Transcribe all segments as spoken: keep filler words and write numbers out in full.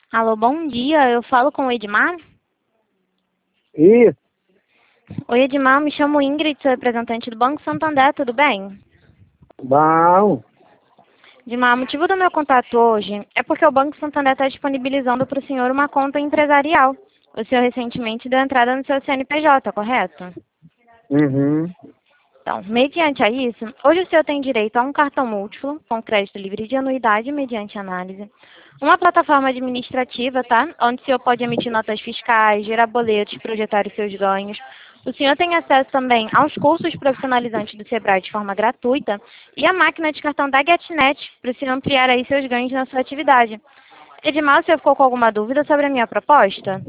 Alô, bom dia. Eu falo com o Edmar? Isso. Oi, Edmar. Me chamo Ingrid, sou representante do Banco Santander. Tudo bem? Bom. Edmar, o motivo do meu contato hoje é porque o Banco Santander está disponibilizando para o senhor uma conta empresarial. O senhor recentemente deu entrada no seu C N P J, correto? Uhum. Então, mediante a isso, hoje o senhor tem direito a um cartão múltiplo, com crédito livre de anuidade mediante análise, uma plataforma administrativa, tá? Onde o senhor pode emitir notas fiscais, gerar boletos, projetar os seus ganhos. O senhor tem acesso também aos cursos profissionalizantes do Sebrae de forma gratuita e a máquina de cartão da GetNet, para o senhor ampliar aí seus ganhos na sua atividade. Edmar, o senhor ficou com alguma dúvida sobre a minha proposta?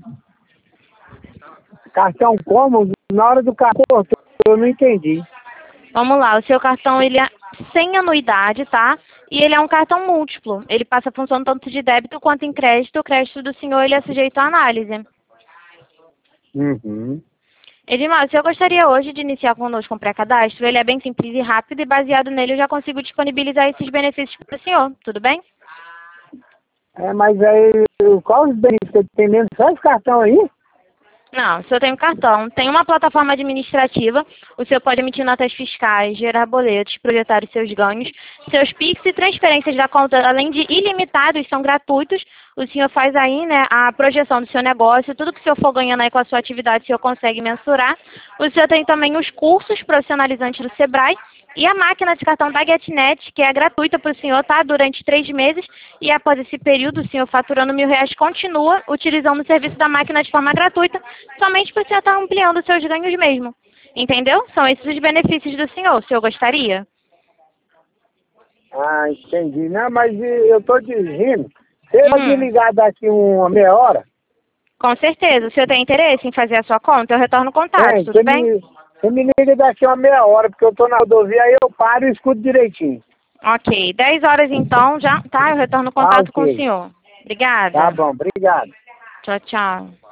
Cartão como? Na hora do cartão, eu não entendi. Vamos lá, o seu cartão ele é sem anuidade, tá? E ele é um cartão múltiplo. Ele passa a função tanto de débito quanto em crédito. O crédito do senhor ele é sujeito à análise. Uhum. Edmar, o senhor gostaria hoje de iniciar conosco um pré-cadastro? Ele é bem simples e rápido e baseado nele eu já consigo disponibilizar esses benefícios para o senhor. Tudo bem? É, mas aí, qual os benefícios? Tem mesmo só esse cartão aí? Não, o senhor tem um cartão, tem uma plataforma administrativa, o senhor pode emitir notas fiscais, gerar boletos, projetar os seus ganhos, seus Pix e transferências da conta, além de ilimitados, são gratuitos, o senhor faz aí, né, a projeção do seu negócio, tudo que o senhor for ganhando aí com a sua atividade, o senhor consegue mensurar. O senhor tem também os cursos profissionalizantes do Sebrae e a máquina de cartão da GetNet, que é gratuita para o senhor, tá? Durante três meses. E após esse período, o senhor faturando mil reais continua utilizando o serviço da máquina de forma gratuita, somente para o senhor estar ampliando os seus ganhos mesmo. Entendeu? São esses os benefícios do senhor. O senhor gostaria? Ah, entendi. Não, mas eh, eu tô dirigindo. Você pode me Hum, ligar daqui uma meia hora? com certeza. O senhor tem interesse em fazer a sua conta? Eu retorno o contato, Tem, tudo você bem? me, você me liga daqui uma meia hora, porque eu tô na rodovia, aí eu paro e escuto direitinho. Ok. Dez horas então, já, tá? Eu retorno o Tá, contato com o ok. senhor. Tá Obrigada. bom, obrigado. Tchau, tchau.